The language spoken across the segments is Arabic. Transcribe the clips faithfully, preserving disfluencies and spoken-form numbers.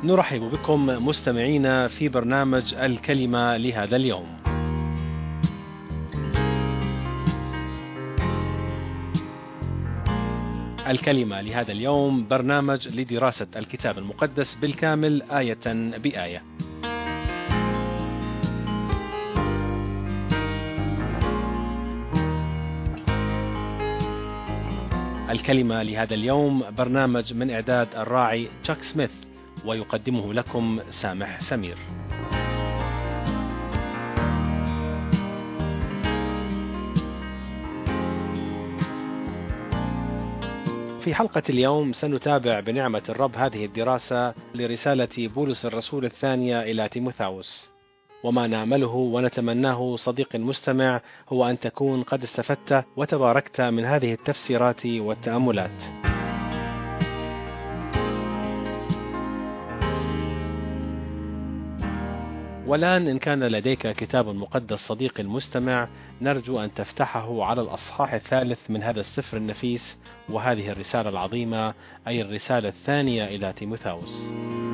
نرحب بكم مستمعينا في برنامج الكلمة لهذا اليوم. الكلمة لهذا اليوم برنامج لدراسة الكتاب المقدس بالكامل آية بآية. الكلمة لهذا اليوم برنامج من إعداد الراعي تشاك سميث، ويقدمه لكم سامح سمير. في حلقة اليوم سنتابع بنعمة الرب هذه الدراسة لرسالة بولس الرسول الثانية إلى تيموثاوس، وما نأمله ونتمناه صديق المستمع هو أن تكون قد استفدت وتباركت من هذه التفسيرات والتأملات. والآن إن كان لديك كتاب مقدس صديق المستمع، نرجو أن تفتحه على الأصحاح الثالث من هذا السفر النفيس وهذه الرسالة العظيمة، أي الرسالة الثانية إلى تيموثاوس.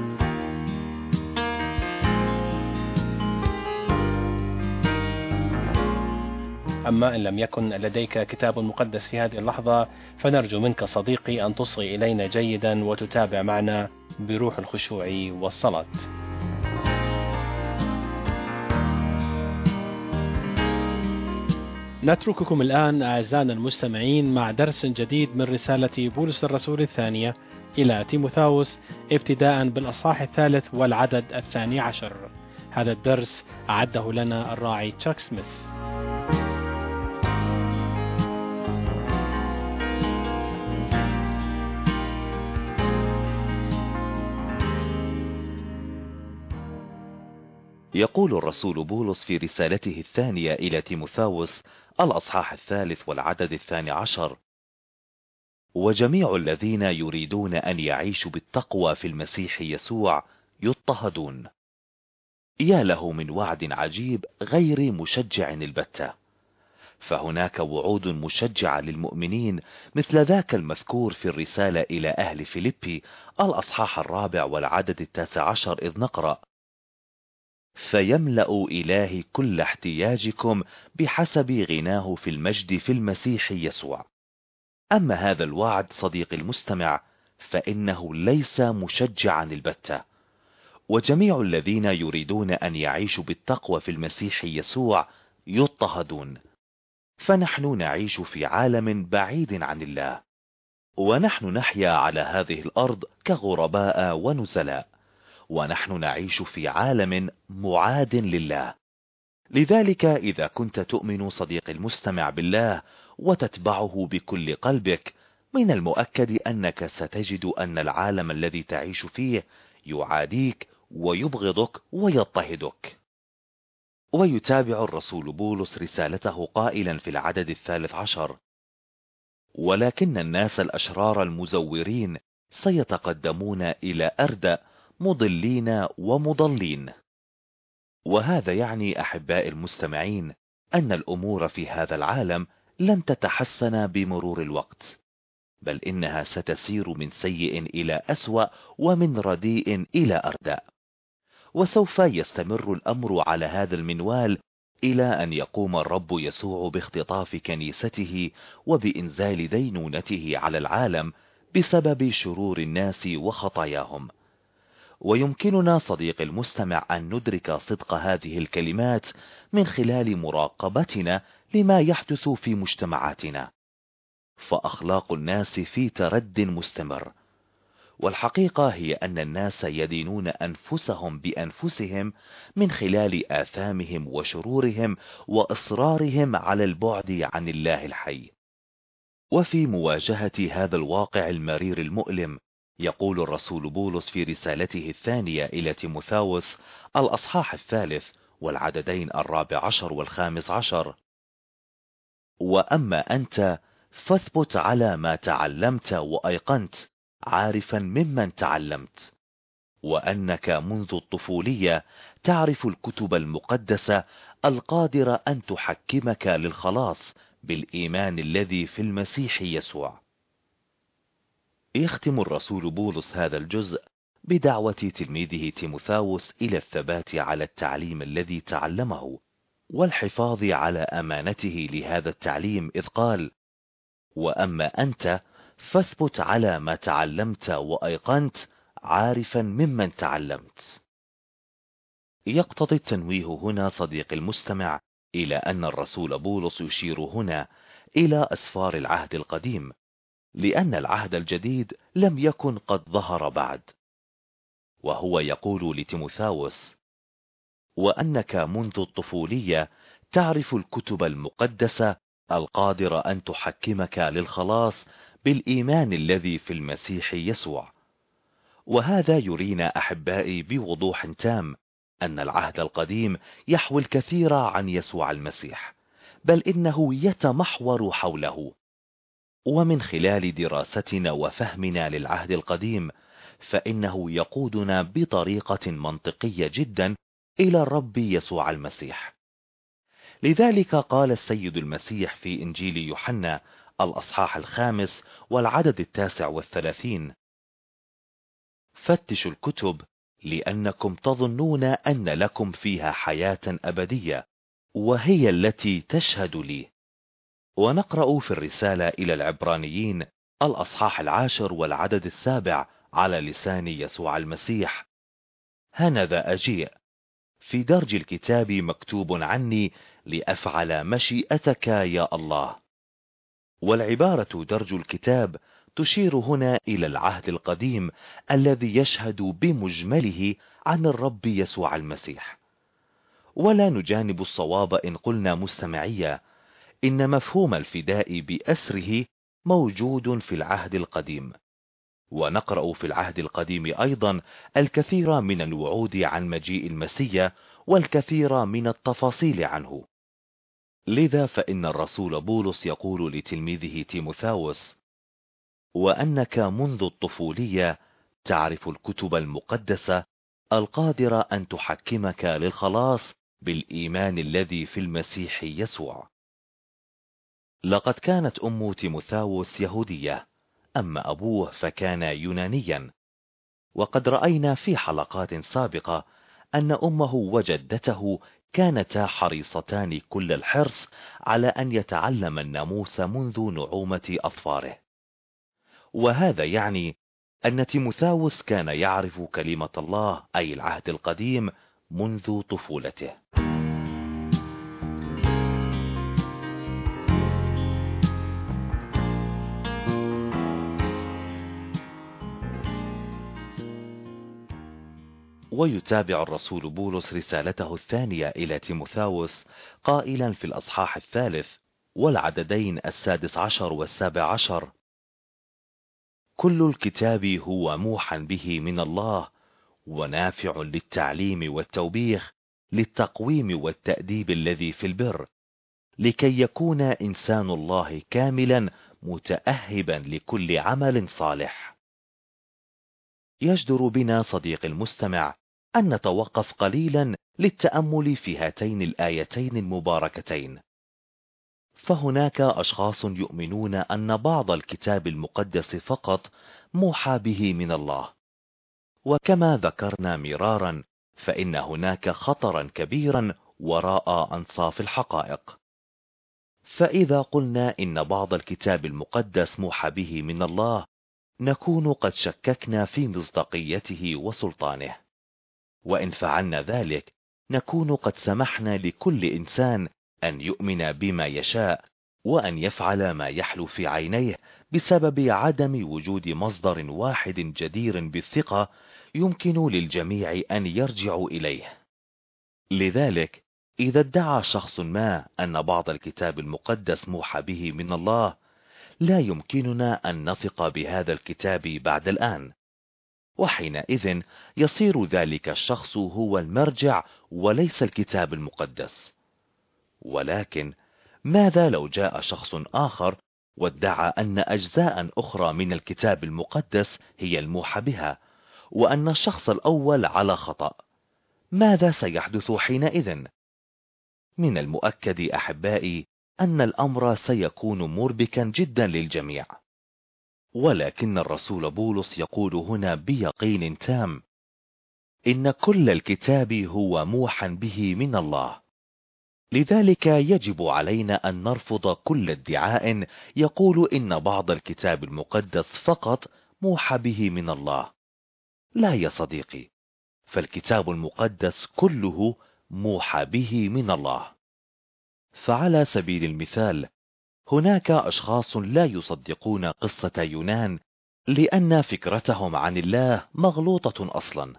أما إن لم يكن لديك كتاب مقدس في هذه اللحظة، فنرجو منك صديقي أن تصغي إلينا جيدا وتتابع معنا بروح الخشوع والصلاة. نترككم الآن أعزائنا المستمعين مع درس جديد من رسالة بولس الرسول الثانية إلى تيموثاوس، ابتداء بالأصحاح الثالث والعدد الثاني عشر. هذا الدرس أعده لنا الراعي تشاك سميث. يقول الرسول بولس في رسالته الثانية إلى تيموثاوس الأصحاح الثالث والعدد الثاني عشر: وجميع الذين يريدون أن يعيشوا بالتقوى في المسيح يسوع يضطهدون. يا له من وعد عجيب غير مشجع البتة، فهناك وعود مشجعة للمؤمنين مثل ذاك المذكور في الرسالة إلى أهل فيليبي الأصحاح الرابع والعدد التاسع عشر، إذ نقرأ: فيملأ إلهي كل احتياجكم بحسب غناه في المجد في المسيح يسوع. أما هذا الوعد صديق المستمع فإنه ليس مشجعا البتة. وجميع الذين يريدون أن يعيشوا بالتقوى في المسيح يسوع يضطهدون. فنحن نعيش في عالم بعيد عن الله، ونحن نحيا على هذه الأرض كغرباء ونزلاء، ونحن نعيش في عالم معاد لله. لذلك إذا كنت تؤمن صديق المستمع بالله وتتبعه بكل قلبك، من المؤكد أنك ستجد أن العالم الذي تعيش فيه يعاديك ويبغضك ويضطهدك. ويتابع الرسول بولس رسالته قائلا في العدد الثالث عشر: ولكن الناس الأشرار المزورين سيتقدمون إلى أردأ مضلين ومضلين. وهذا يعني أحباء المستمعين أن الأمور في هذا العالم لن تتحسن بمرور الوقت، بل إنها ستسير من سيء إلى أسوأ ومن رديء إلى أردأ. وسوف يستمر الأمر على هذا المنوال إلى أن يقوم الرب يسوع باختطاف كنيسته وبإنزال دينونته على العالم بسبب شرور الناس وخطاياهم. ويمكننا صديق المستمع أن ندرك صدق هذه الكلمات من خلال مراقبتنا لما يحدث في مجتمعاتنا، فأخلاق الناس في ترد مستمر. والحقيقة هي أن الناس يدينون أنفسهم بأنفسهم من خلال آثامهم وشرورهم وإصرارهم على البعد عن الله الحي. وفي مواجهة هذا الواقع المرير المؤلم، يقول الرسول بولس في رسالته الثانية إلى تيموثاوس الأصحاح الثالث والعددين الرابع عشر والخامس عشر: وأما أنت فاثبت على ما تعلمت وأيقنت، عارفا ممن تعلمت، وأنك منذ الطفولية تعرف الكتب المقدسة القادرة أن تحكمك للخلاص بالإيمان الذي في المسيح يسوع. يختم الرسول بولس هذا الجزء بدعوة تلميذه تيموثاوس إلى الثبات على التعليم الذي تعلمه والحفاظ على أمانته لهذا التعليم، إذ قال: وأما أنت فاثبت على ما تعلمت وأيقنت، عارفا ممن تعلمت. يقتضي التنويه هنا صديق المستمع إلى أن الرسول بولس يشير هنا إلى أسفار العهد القديم، لأن العهد الجديد لم يكن قد ظهر بعد. وهو يقول لتيموثاوس: وأنك منذ الطفولية تعرف الكتب المقدسة القادرة أن تحكمك للخلاص بالإيمان الذي في المسيح يسوع. وهذا يرينا أحبائي بوضوح تام أن العهد القديم يحوي الكثير عن يسوع المسيح، بل إنه يتمحور حوله. ومن خلال دراستنا وفهمنا للعهد القديم فإنه يقودنا بطريقة منطقية جدا إلى الرب يسوع المسيح. لذلك قال السيد المسيح في إنجيل يوحنا الأصحاح الخامس والعدد التاسع والثلاثين: فتشوا الكتب لأنكم تظنون أن لكم فيها حياة أبدية، وهي التي تشهد لي. ونقرأ في الرسالة إلى العبرانيين الأصحاح العاشر والعدد السابع على لسان يسوع المسيح: هنذا أجيء، في درج الكتاب مكتوب عني لأفعل مشيئتك يا الله. والعبارة درج الكتاب تشير هنا إلى العهد القديم الذي يشهد بمجمله عن الرب يسوع المسيح. ولا نجانب الصواب إن قلنا مستمعية إن مفهوم الفداء بأسره موجود في العهد القديم، ونقرأ في العهد القديم أيضا الكثير من الوعود عن مجيء المسيح والكثير من التفاصيل عنه. لذا فإن الرسول بولس يقول لتلميذه تيموثاوس: وأنك منذ الطفولية تعرف الكتب المقدسة القادرة أن تحكمك للخلاص بالإيمان الذي في المسيح يسوع. لقد كانت أم تيموثاوس يهودية، أما أبوه فكان يونانيا. وقد رأينا في حلقات سابقة أن أمه وجدته كانتا حريصتان كل الحرص على أن يتعلم الناموس منذ نعومة أظفاره. وهذا يعني أن تيموثاوس كان يعرف كلمة الله أي العهد القديم منذ طفولته. ويتابع الرسول بولس رسالته الثانية إلى تيموثاوس قائلا في الأصحاح الثالث والعددين السادس عشر والسابع عشر: كل الكتاب هو موحى به من الله ونافع للتعليم والتوبيخ للتقويم والتأديب الذي في البر، لكي يكون إنسان الله كاملا متأهبا لكل عمل صالح. يجدر بنا صديق المستمع أن نتوقف قليلا للتأمل في هاتين الآيتين المباركتين. فهناك أشخاص يؤمنون أن بعض الكتاب المقدس فقط موحى به من الله، وكما ذكرنا مرارا فإن هناك خطرا كبيرا وراء أنصاف الحقائق. فإذا قلنا إن بعض الكتاب المقدس موحى به من الله نكون قد شككنا في مصداقيته وسلطانه، وإن فعلنا ذلك نكون قد سمحنا لكل إنسان أن يؤمن بما يشاء وأن يفعل ما يحلو في عينيه بسبب عدم وجود مصدر واحد جدير بالثقة يمكن للجميع أن يرجعوا إليه. لذلك إذا ادعى شخص ما أن بعض الكتاب المقدس موحى به من الله، لا يمكننا أن نثق بهذا الكتاب بعد الآن، وحينئذ يصير ذلك الشخص هو المرجع وليس الكتاب المقدس. ولكن ماذا لو جاء شخص آخر وادعى أن أجزاء أخرى من الكتاب المقدس هي الموحى بها، وأن الشخص الأول على خطأ؟ ماذا سيحدث حينئذ؟ من المؤكد أحبائي أن الأمر سيكون مربكا جدا للجميع. ولكن الرسول بولس يقول هنا بيقين تام إن كل الكتاب هو موحى به من الله، لذلك يجب علينا أن نرفض كل ادعاء يقول إن بعض الكتاب المقدس فقط موحى به من الله. لا يا صديقي، فالكتاب المقدس كله موحى به من الله. فعلى سبيل المثال، هناك أشخاص لا يصدقون قصة يونان لأن فكرتهم عن الله مغلوطة أصلا.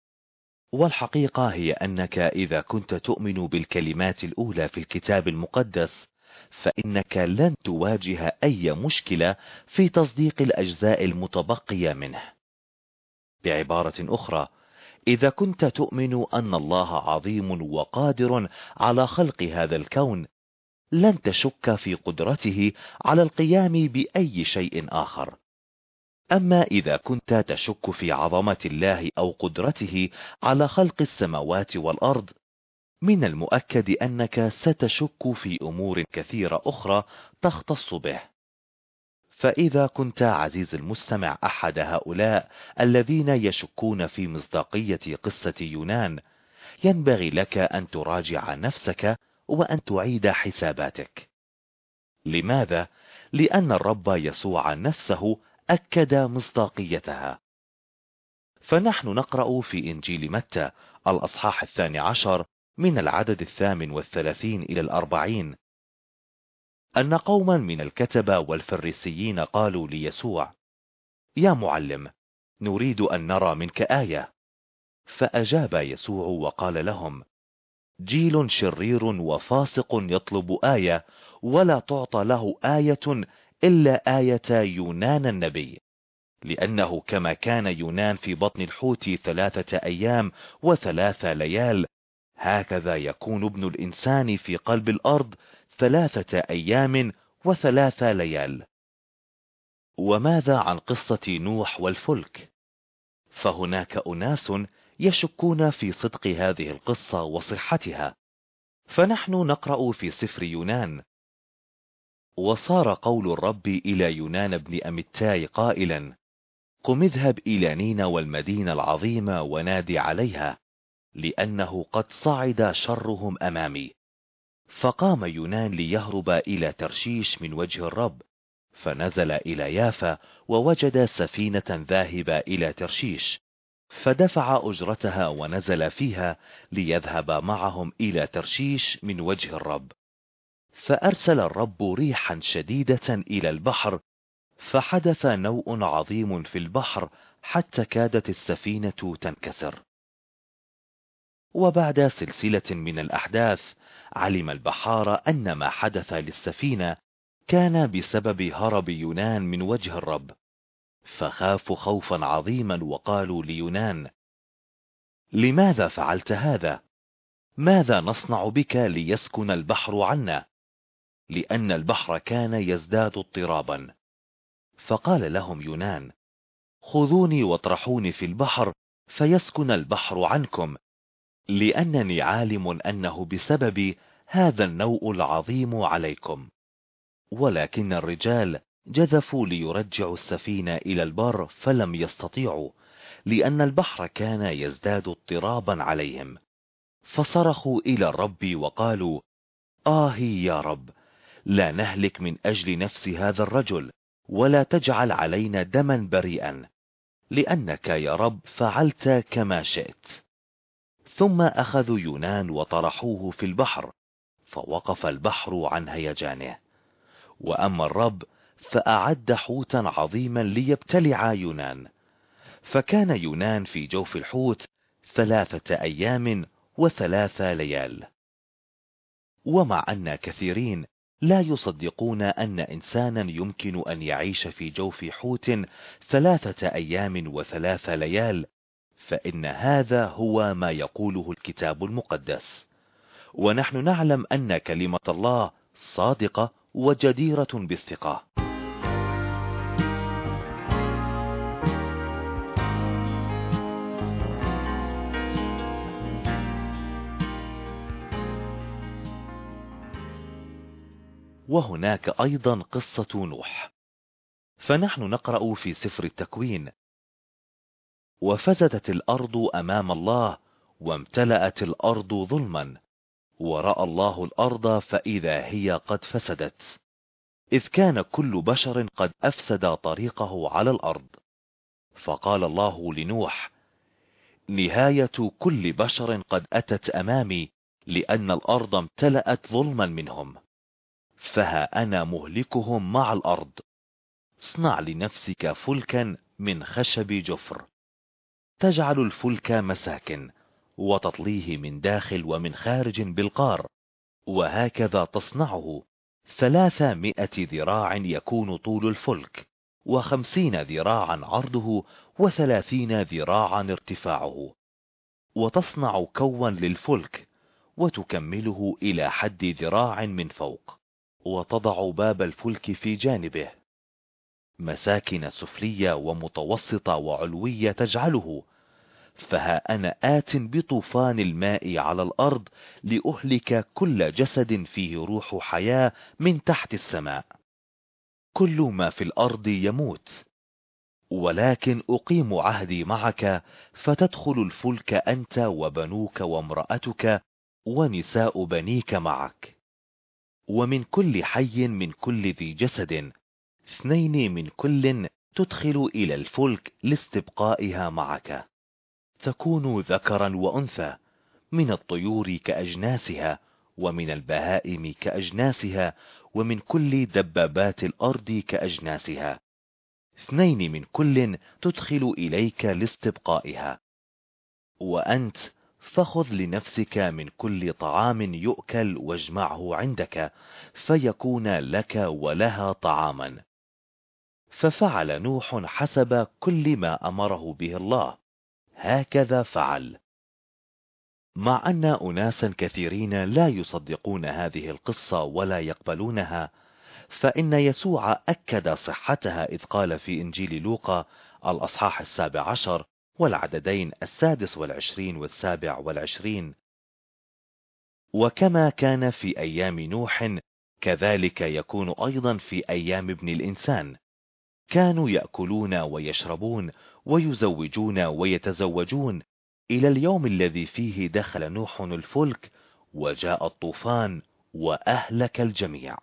والحقيقة هي أنك إذا كنت تؤمن بالكلمات الأولى في الكتاب المقدس فإنك لن تواجه أي مشكلة في تصديق الأجزاء المتبقية منه. بعبارة أخرى، إذا كنت تؤمن أن الله عظيم وقادر على خلق هذا الكون، لن تشك في قدرته على القيام بأي شيء آخر. أما إذا كنت تشك في عظمة الله أو قدرته على خلق السماوات والأرض، من المؤكد أنك ستشك في أمور كثيرة أخرى تختص به. فإذا كنت عزيز المستمع أحد هؤلاء الذين يشكون في مصداقية قصة يونان، ينبغي لك أن تراجع نفسك وأن تعيد حساباتك. لماذا؟ لأن الرب يسوع نفسه أكد مصداقيتها. فنحن نقرأ في إنجيل متى الأصحاح الثاني عشر من العدد الثامن والثلاثين إلى الأربعين أن قوما من الكتبة والفريسيين قالوا ليسوع: يا معلم، نريد أن نرى منك آية. فأجاب يسوع وقال لهم: جيل شرير وفاسق يطلب آية، ولا تعطى له آية إلا آية يونان النبي. لأنه كما كان يونان في بطن الحوت ثلاثة أيام وثلاثة ليال، هكذا يكون ابن الإنسان في قلب الأرض ثلاثة أيام وثلاثة ليال. وماذا عن قصة نوح والفلك؟ فهناك أناس يشكون في صدق هذه القصة وصحتها. فنحن نقرأ في سفر يونان: وصار قول الرب إلى يونان بن أمتاي قائلا: قم اذهب إلى نينوى والمدينة العظيمة ونادي عليها، لأنه قد صعد شرهم أمامي. فقام يونان ليهرب إلى ترشيش من وجه الرب، فنزل إلى يافا ووجد سفينة ذاهبة إلى ترشيش، فدفع أجرتها ونزل فيها ليذهب معهم إلى ترشيش من وجه الرب. فأرسل الرب ريحا شديدة إلى البحر، فحدث نوء عظيم في البحر حتى كادت السفينة تنكسر. وبعد سلسلة من الأحداث، علم البحارة أن ما حدث للسفينة كان بسبب هرب يونان من وجه الرب، فخافوا خوفا عظيما وقالوا ليونان: لماذا فعلت هذا؟ ماذا نصنع بك ليسكن البحر عنا؟ لأن البحر كان يزداد اضطرابا. فقال لهم يونان: خذوني واطرحوني في البحر فيسكن البحر عنكم، لأنني عالم أنه بسبب هذا النوء العظيم عليكم. ولكن الرجال جذفوا ليرجعوا السفينة إلى البر فلم يستطيعوا، لأن البحر كان يزداد اضطرابا عليهم. فصرخوا إلى الرب وقالوا: آهي يا رب، لا نهلك من أجل نفس هذا الرجل، ولا تجعل علينا دما بريئا، لأنك يا رب فعلت كما شئت. ثم أخذوا يونان وطرحوه في البحر، فوقف البحر عن هيجانه. وأما الرب فأعد حوتا عظيما ليبتلع يونان. فكان يونان في جوف الحوت ثلاثة أيام وثلاثة ليال. ومع أن كثيرين لا يصدقون أن إنسانا يمكن أن يعيش في جوف حوت ثلاثة أيام وثلاثة ليال، فإن هذا هو ما يقوله الكتاب المقدس. ونحن نعلم أن كلمة الله صادقة وجديرة بالثقة. وهناك أيضا قصة نوح. فنحن نقرأ في سفر التكوين: وفسدت الأرض أمام الله، وامتلأت الأرض ظلما، ورأى الله الأرض فإذا هي قد فسدت، إذ كان كل بشر قد أفسد طريقه على الأرض. فقال الله لنوح: نهاية كل بشر قد أتت أمامي، لأن الأرض امتلأت ظلما منهم، فها أنا مهلكهم مع الأرض. اصنع لنفسك فلكا من خشب جفر، تجعل الفلك مساكن، وتطليه من داخل ومن خارج بالقار، وهكذا تصنعه. ثلاثمائة ذراع يكون طول الفلك، وخمسين ذراعا عرضه، وثلاثين ذراعا ارتفاعه. وتصنع كوا للفلك، وتكمله إلى حد ذراع من فوق، وتضع باب الفلك في جانبه، مساكن سفلية ومتوسطة وعلوية تجعله. فها أنا آت بطوفان الماء على الأرض لأهلك كل جسد فيه روح حياة من تحت السماء، كل ما في الأرض يموت. ولكن أقيم عهدي معك، فتدخل الفلك أنت وبنوك وامرأتك ونساء بنيك معك، ومن كل حي من كل ذي جسد اثنين من كل تدخل إلى الفلك لاستبقائها معك، تكون ذكرا وأنثى، من الطيور كأجناسها، ومن البهائم كأجناسها، ومن كل دبابات الأرض كأجناسها، اثنين من كل تدخل إليك لاستبقائها. وأنت فخذ لنفسك من كل طعام يؤكل واجمعه عندك، فيكون لك ولها طعاما. ففعل نوح حسب كل ما أمره به الله، هكذا فعل. مع أن أناسا كثيرين لا يصدقون هذه القصة ولا يقبلونها، فإن يسوع أكد صحتها إذ قال في إنجيل لوقا الأصحاح السابع عشر والعددين السادس والعشرين والسابع والعشرين: وكما كان في أيام نوح كذلك يكون أيضا في أيام ابن الإنسان، كانوا يأكلون ويشربون ويزوجون ويتزوجون إلى اليوم الذي فيه دخل نوح الفلك وجاء الطوفان وأهلك الجميع.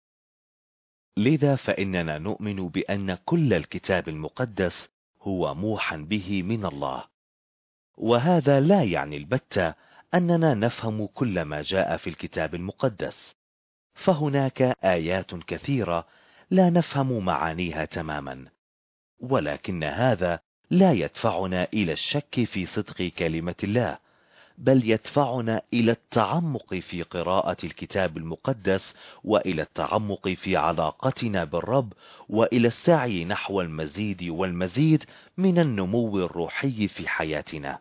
لذا فإننا نؤمن بأن كل الكتاب المقدس هو موحى به من الله، وهذا لا يعني البتة أننا نفهم كل ما جاء في الكتاب المقدس، فهناك آيات كثيرة لا نفهم معانيها تماما، ولكن هذا لا يدفعنا إلى الشك في صدق كلمة الله، بل يدفعنا إلى التعمق في قراءة الكتاب المقدس، وإلى التعمق في علاقتنا بالرب، وإلى السعي نحو المزيد والمزيد من النمو الروحي في حياتنا.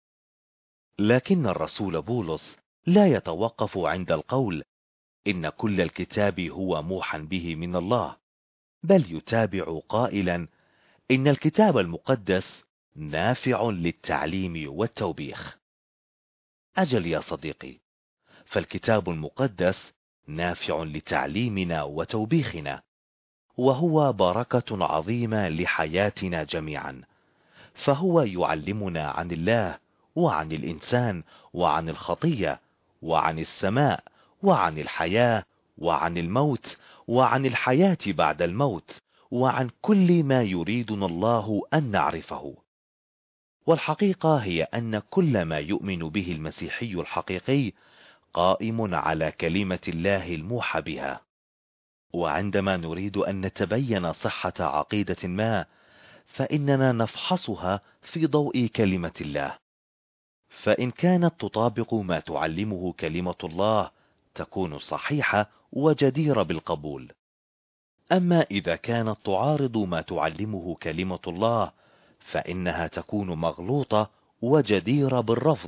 لكن الرسول بولس لا يتوقف عند القول إن كل الكتاب هو موحى به من الله، بل يتابع قائلا إن الكتاب المقدس نافع للتعليم والتوبيخ. أجل يا صديقي، فالكتاب المقدس نافع لتعليمنا وتوبيخنا، وهو بركة عظيمة لحياتنا جميعا، فهو يعلمنا عن الله وعن الإنسان وعن الخطية وعن السماء وعن الحياة وعن الموت وعن الحياة بعد الموت، وعن كل ما يريدنا الله أن نعرفه. والحقيقة هي أن كل ما يؤمن به المسيحي الحقيقي قائم على كلمة الله الموحى بها. وعندما نريد أن نتبين صحة عقيدة ما، فإننا نفحصها في ضوء كلمة الله، فإن كانت تطابق ما تعلمه كلمة الله تكون صحيحة وجديرة بالقبول. أما إذا كانت تعارض ما تعلمه كلمة الله فإنها تكون مغلوطة وجديرة بالرفض.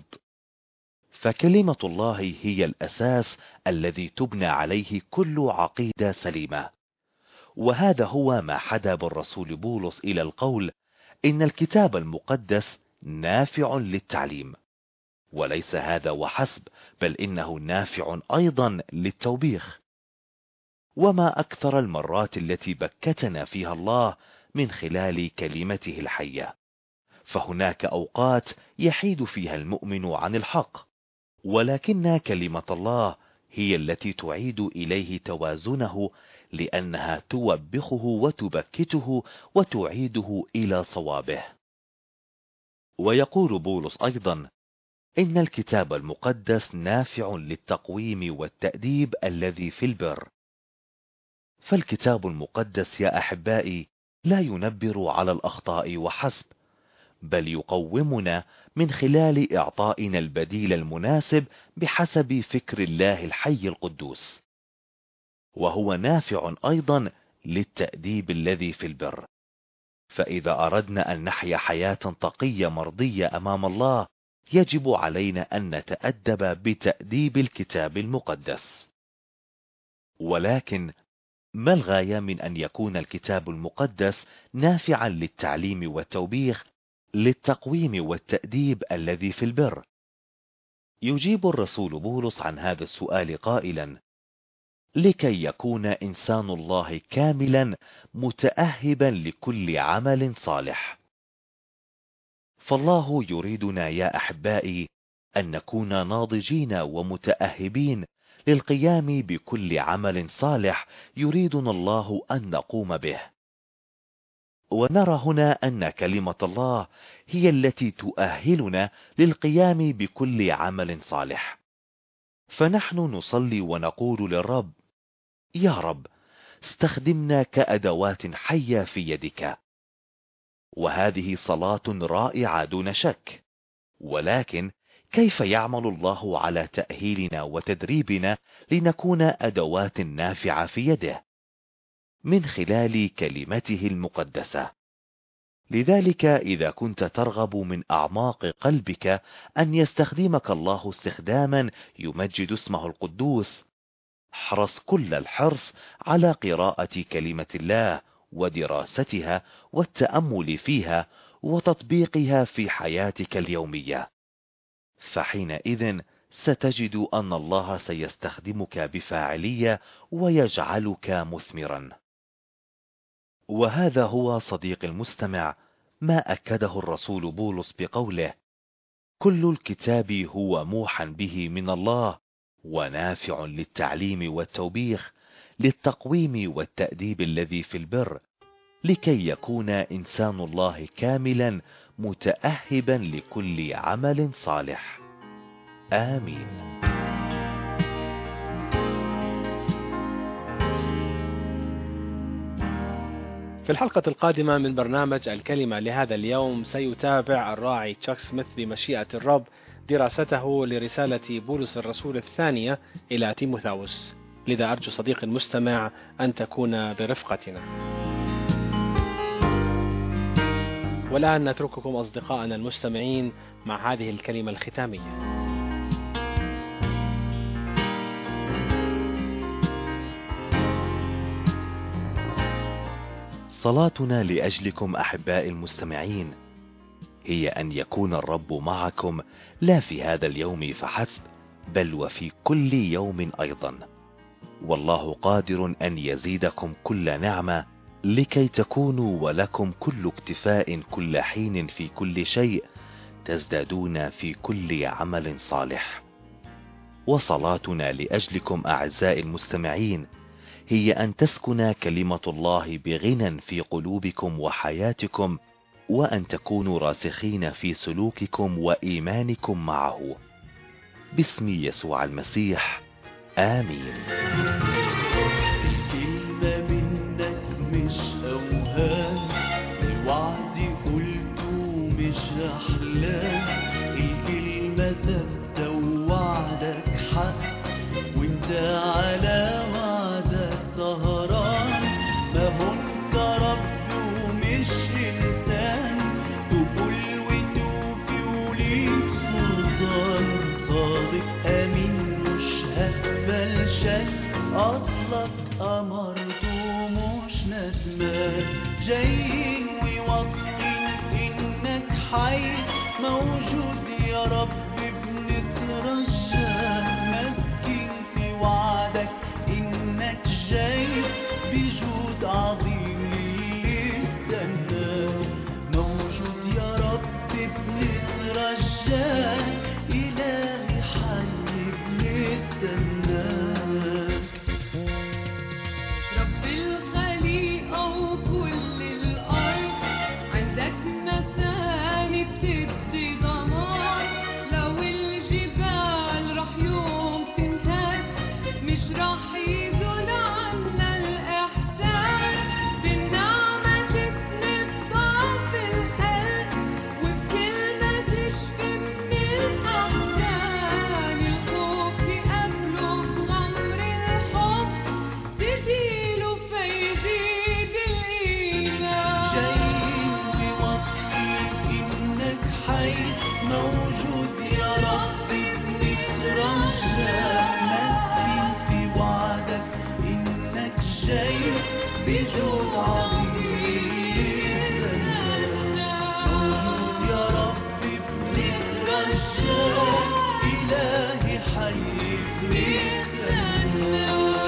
فكلمة الله هي الأساس الذي تبنى عليه كل عقيدة سليمة، وهذا هو ما حدا بالرسول بولس إلى القول إن الكتاب المقدس نافع للتعليم. وليس هذا وحسب، بل إنه نافع أيضا للتوبيخ. وما أكثر المرات التي بكتنا فيها الله من خلال كلمته الحية، فهناك أوقات يحيد فيها المؤمن عن الحق، ولكن كلمة الله هي التي تعيد إليه توازنه، لأنها توبخه وتبكته وتعيده إلى صوابه. ويقول بولس أيضا: إن الكتاب المقدس نافع للتقويم والتأديب الذي في البر. فالكتاب المقدس يا أحبائي لا ينبر على الأخطاء وحسب، بل يقومنا من خلال إعطائنا البديل المناسب بحسب فكر الله الحي القدوس، وهو نافع أيضا للتأديب الذي في البر. فإذا أردنا أن نحيا حياة تقية مرضية أمام الله، يجب علينا أن نتأدب بتأديب الكتاب المقدس. ولكن ما الغاية من أن يكون الكتاب المقدس نافعا للتعليم والتوبيخ، للتقويم والتأديب الذي في البر؟ يجيب الرسول بولس عن هذا السؤال قائلا: لكي يكون إنسان الله كاملا متأهبا لكل عمل صالح. فالله يريدنا يا أحبائي أن نكون ناضجين ومتأهبين للقيام بكل عمل صالح يريدنا الله أن نقوم به. ونرى هنا أن كلمة الله هي التي تؤهلنا للقيام بكل عمل صالح. فنحن نصلي ونقول للرب: يا رب، استخدمنا كأدوات حية في يدك. وهذه صلاة رائعة دون شك، ولكن كيف يعمل الله على تأهيلنا وتدريبنا لنكون أدوات نافعة في يده؟ من خلال كلمته المقدسة. لذلك إذا كنت ترغب من أعماق قلبك أن يستخدمك الله استخداما يمجد اسمه القدوس، احرص كل الحرص على قراءة كلمة الله ودراستها والتأمل فيها وتطبيقها في حياتك اليومية، فحينئذ ستجد أن الله سيستخدمك بفاعلية ويجعلك مثمرا. وهذا هو صديق المستمع ما أكده الرسول بولس بقوله: كل الكتاب هو موحى به من الله ونافع للتعليم والتوبيخ، للتقويم والتأديب الذي في البر، لكي يكون إنسان الله كاملا متأهبا لكل عمل صالح. آمين. في الحلقة القادمة من برنامج الكلمة لهذا اليوم سيتابع الراعي تشاك سميث بمشيئة الرب دراسته لرسالة بولس الرسول الثانية إلى تيموثاوس، لذا أرجو صديق المستمع أن تكون برفقتنا. والآن نترككم أصدقائنا المستمعين مع هذه الكلمة الختامية. صلاتنا لأجلكم أحباء المستمعين هي أن يكون الرب معكم، لا في هذا اليوم فحسب، بل وفي كل يوم أيضا. والله قادر أن يزيدكم كل نعمة، لكي تكونوا ولكم كل اكتفاء كل حين في كل شيء، تزدادون في كل عمل صالح. وصلاتنا لأجلكم أعزائي المستمعين هي أن تسكن كلمة الله بغنى في قلوبكم وحياتكم، وأن تكونوا راسخين في سلوككم وإيمانكم معه. باسم يسوع المسيح، آمين. الكلمة منك مش أوهام، الوعد قلته مش أحلام، الكلمة ثابتة ووعدك حق، وانت على وعدك سهران. ما هو انت رب ومش إنسان، تقول وتوفي وليك سلطان، صادق أمين مش هتقبل شك، أصلك أمرته مش ندمان، جايين ويوطن إنك حي موجود يا رب، بنترجاك مسكين في وعدك إنك جاي بجود عظيم اللي استناه، موجود يا رب بجود عظيم استنى موجود يا ربي بنترجاك إلهي حي بنستنى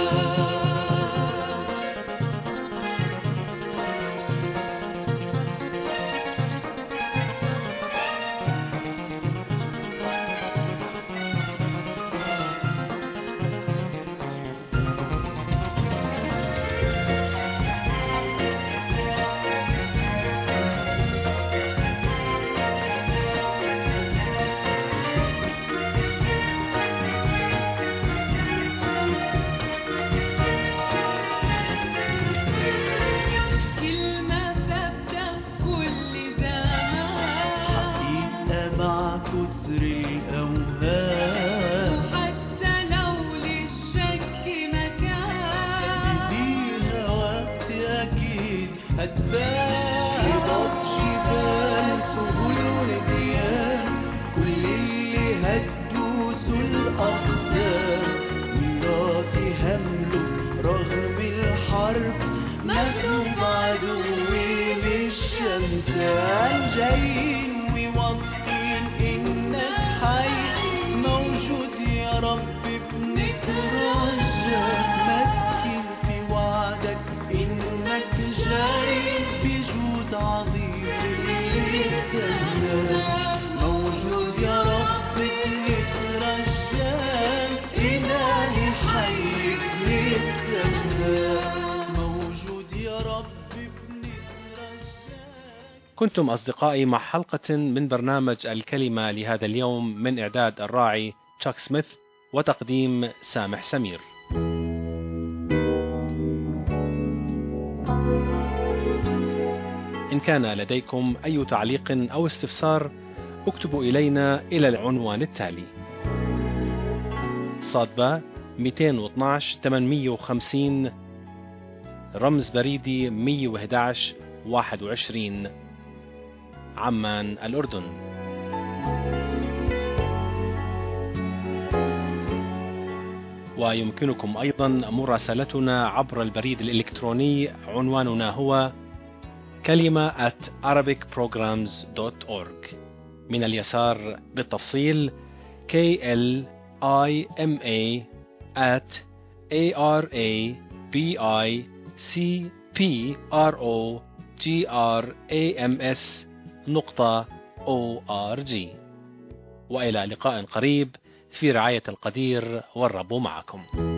كتر الأوهام حتى لو للشك مكان بيها وقت أكيد هتبان رضاك جبال سهول وديان كل اللي هتدوسوا الأقدام مراتي هملك رغم الحرب مغلوب عدوي بالشمسان جايين ويوطين إنك حي موجود يا رب بنترجاك مسكين في وعدك إنك جاي بجود عظيم استناك موجود يا رب بنترجاك إلهي حي بنستناك موجود يا رب كنتم أصدقائي مع حلقة من برنامج الكلمة لهذا اليوم من إعداد الراعي تشاك سميث وتقديم سامح سمير. إن كان لديكم أي تعليق أو استفسار اكتبوا إلينا إلى العنوان التالي: صادبة مئتين واثناشر ثمانمئة وخمسين رمز بريدي مئة وأحد عشر واحد وعشرين عمان الأردن. ويمكنكم أيضا مراسلتنا عبر البريد الإلكتروني، عنواننا هو كلمة at arabic programs dot org. من اليسار بالتفصيل K L I M A at A R A B I C P R O G R A M S نقطة أو آر جي. وإلى لقاء قريب في رعاية القدير والرب معكم.